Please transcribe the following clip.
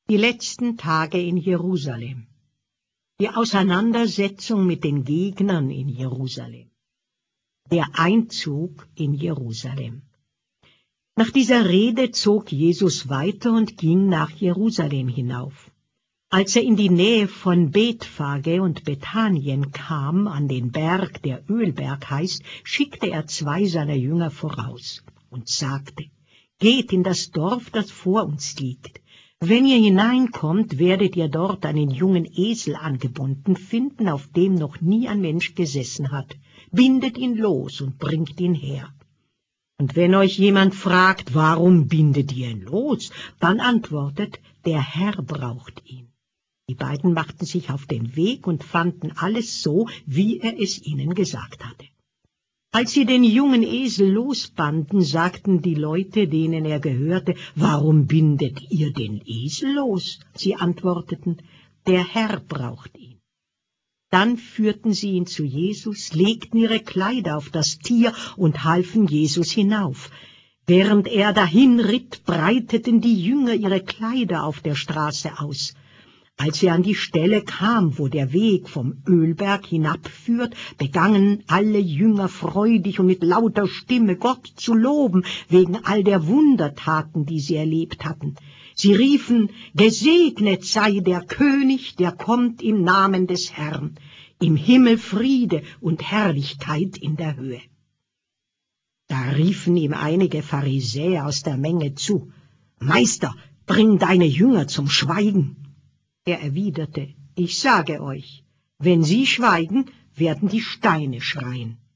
Die letzten Tage in Jerusalem. Die Auseinandersetzung mit den Gegnern in Jerusalem. Der Einzug in Jerusalem. Nach dieser Rede zog Jesus weiter und ging nach Jerusalem hinauf. Als er in die Nähe von Bethphage und Bethanien kam, an den Berg, der Ölberg heißt, schickte er 2 seiner Jünger voraus und sagte: Geht in das Dorf, das vor uns liegt. Wenn ihr hineinkommt, werdet ihr dort einen jungen Esel angebunden finden, auf dem noch nie ein Mensch gesessen hat. Bindet ihn los und bringt ihn her. Und wenn euch jemand fragt, warum bindet ihr ihn los, dann antwortet: Der Herr braucht ihn. Die beiden machten sich auf den Weg und fanden alles so, wie er es ihnen gesagt hatte. Als sie den jungen Esel losbanden, sagten die Leute, denen er gehörte: Warum bindet ihr den Esel los? Sie antworteten: Der Herr braucht ihn. Dann führten sie ihn zu Jesus, legten ihre Kleider auf das Tier und halfen Jesus hinauf. Während er dahin ritt, breiteten die Jünger ihre Kleider auf der Straße aus. Als er an die Stelle kam, wo der Weg vom Ölberg hinabführt, begannen alle Jünger freudig und mit lauter Stimme Gott zu loben, wegen all der Wundertaten, die sie erlebt hatten. Sie riefen: Gesegnet sei der König, der kommt im Namen des Herrn, im Himmel Friede und Herrlichkeit in der Höhe. Da riefen ihm einige Pharisäer aus der Menge zu: Meister, bring deine Jünger zum Schweigen. Er erwiderte: Ich sage euch, wenn sie schweigen, werden die Steine schreien.